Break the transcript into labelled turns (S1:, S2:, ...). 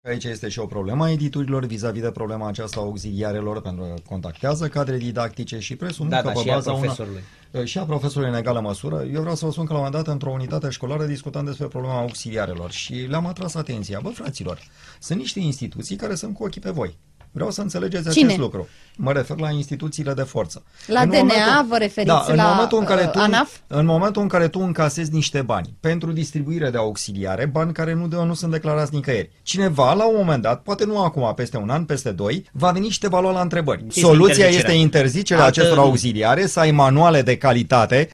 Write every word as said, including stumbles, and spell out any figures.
S1: Aici este și o problemă a editurilor vis-a-vis de problema aceasta a auxiliarelor, pentru că contactează cadre didactice și presupun
S2: da,
S1: că
S2: da,
S1: pe
S2: și
S1: baza
S2: a profesorului.
S1: Una, și a profesorului în egală măsură. Eu vreau să vă spun că la un moment dat, într-o unitate școlară, discutam despre problema auxiliarelor și le-am atras atenția. Bă, fraților, sunt niște instituții care sunt cu ochii pe voi. Vreau să înțelegeți
S3: Cine?
S1: acest lucru. Mă refer la instituțiile de forță.
S3: La
S1: în
S3: D N A
S1: momentul,
S3: vă referiți,
S1: da,
S3: la
S1: în momentul în care tu,
S3: ANAF?
S1: În momentul în care tu încasezi niște bani pentru distribuire de auxiliare, bani care nu, de, nu sunt declarați nicăieri, cineva, la un moment dat, poate nu acum, peste un an, peste doi, va veni și te va lua la întrebări.
S2: Este
S1: Soluția
S2: interzicerea.
S1: este interzicerea
S2: Altă...
S1: acestor auxiliare, să ai manuale de calitate